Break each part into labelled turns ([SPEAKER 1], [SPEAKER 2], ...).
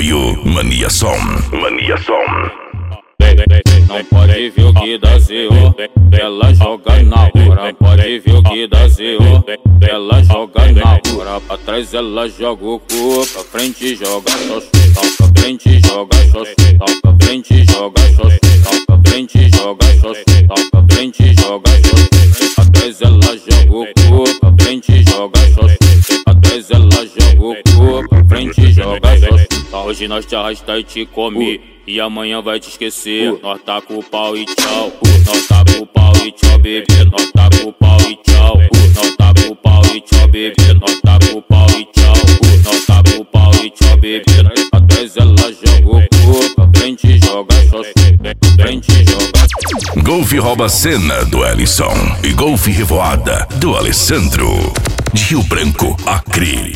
[SPEAKER 1] Apoio Mania Som. Mania Som.
[SPEAKER 2] Não pode ver o que dá zero, ela joga na hora. Pode ver o que dá zero, ela joga na hora. Pra trás ela joga o cu, pra frente joga xoxo. Pra frente joga xoxo, pra frente joga xoxo. Pra frente joga xoxo, pra frente joga xoxo. Pra trás ela joga o cu, pra frente joga xoxo. Pra trás ela joga o cu, pra frente joga xoxo. Hoje nós te arrasta e te come, e amanhã vai te esquecer. Nós tá com o pau e tchau. Nós tá com o pau e tchau, bebê. Nós tá com o pau e tchau. Nós tá com o pau e tchau, bebê. Nós tá com o pau e tchau. Nós tá com o pau e tchau, bebê. Atrás ela joga o cu, pra frente joga xoxo. Pra frente joga.
[SPEAKER 1] Golfe rouba cena do Ellison e Golfe Revoada do Alessandro. De Rio Branco, Acre.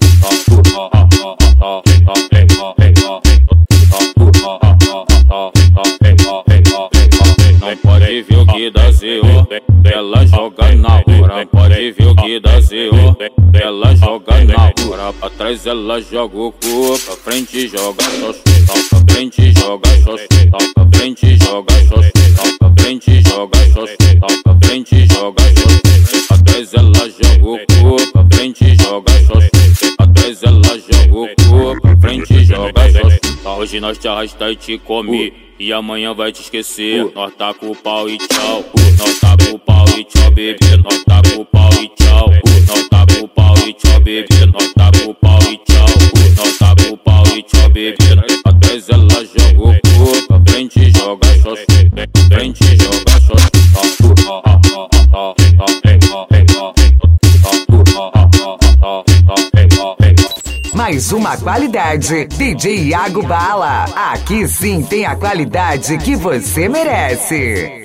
[SPEAKER 2] Não pode ver o que dá zero, ela joga na hora. Pode ver o que dá zero, ela joga na hora. Pra trás ela joga o cu, pra frente joga xoxo. Pra frente joga xoxo, pra frente joga xoxo. Pra frente joga xoxo, pra frente joga xoxo. Pra trás ela joga o cu, pra frente joga xoxo. Pra trás ela joga o cu, pra frente joga xoxo. Hoje nós te arrasta e te come, e amanhã vai te esquecer. Nós tá com o pau e tchau. Nós tá com o pau e tchau, bebê. Nós tá com o pau e tchau. Nós tá com o pau e tchau, bebê. Nós tá com o pau e tchau. Nós tá com o pau e tchau, bebê. Atrás ela joga o cu, pra frente joga xoxo. Pra frente joga xoxo.
[SPEAKER 3] Mais uma qualidade, DJ Iago Bala. Aqui sim tem a qualidade que você merece.